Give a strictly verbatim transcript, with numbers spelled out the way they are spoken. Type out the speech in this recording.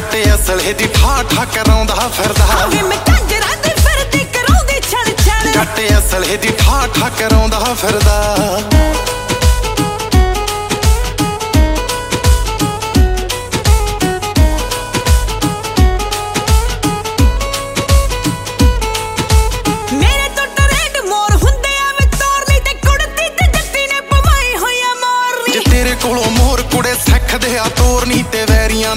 ਜੱਟ ਅਸਲੇ ਦੀ ਠਾ ਠਾ ਕਰਾਉਂਦਾ ਫਿਰਦਾ ਵੇ ਮੈਂ ਕੰਜਰਾਂ ਦੀ ਫਿਰਦੀ ਕਰਾਉਂਦੀ ਛਣ ਛਣ ਜੱਟ ਅਸਲੇ ਦੀ ਠਾ ਠਾ ਕਰਾਉਂਦਾ ਫਿਰਦਾ